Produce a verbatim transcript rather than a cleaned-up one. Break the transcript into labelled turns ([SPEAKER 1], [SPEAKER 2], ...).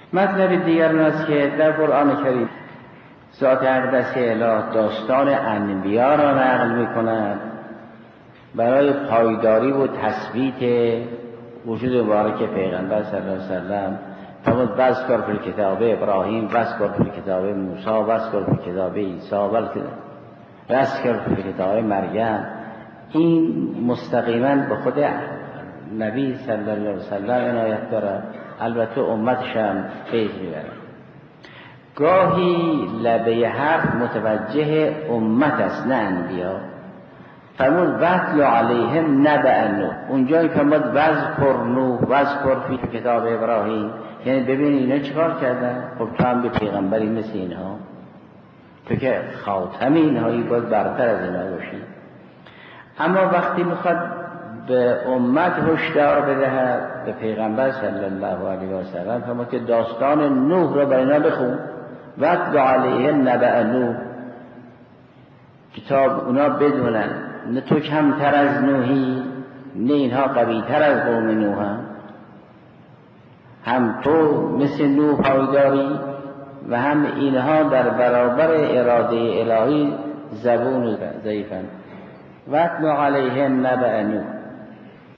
[SPEAKER 1] مطلب دیگر این است که در قرآن کریم ذات اقدس اله داستان انبیا را نقل می کند برای پایداری و تثبیت وجود مبارک پیغمبر صلی الله علیه وسلم. فرمود واذکر فی الکتاب ابراهیم واذکر فی الکتاب موسی واذکر فی الکتاب عیسی واذکر فی الکتاب مریم. این مستقیما به خود نبی صلی الله علیه وسلم عنایت دارد، البته امتش هم فیض میبرد. گاهی لبه حرف متوجه امت است نه انبیا. فرمود وَاتْلُ عَلَیْهِمْ نَبَأَ نوح. اونجایی فرمود وَاذْکُر نوح وَاذْکُر فی کتاب ابراهیم، یعنی ببین اینا چیکار کردن. خب تو هم به پیغمبری مثل اینها، تو که خاتم اینهایی باید برتر از اینا باشی. اما وقتی میخواد به امت هشدار بدهد، به پیغمبر صلی الله علیه و سلم فرمود که داستان نوح را برای اینا بخون. وَاتْلُ عَلَیْهِمْ نَبَأَ نوح، کتاب اونا بدونن نه تو کمتر از نوحی نه اینها قوی تر از قوم نوح، هم هم تو مثل نوح پایداری و هم اینها در برابر اراده الهی زبون و ضعیفن. وَاتْلُ عَلَیْهِمْ نَبَأَ نوح.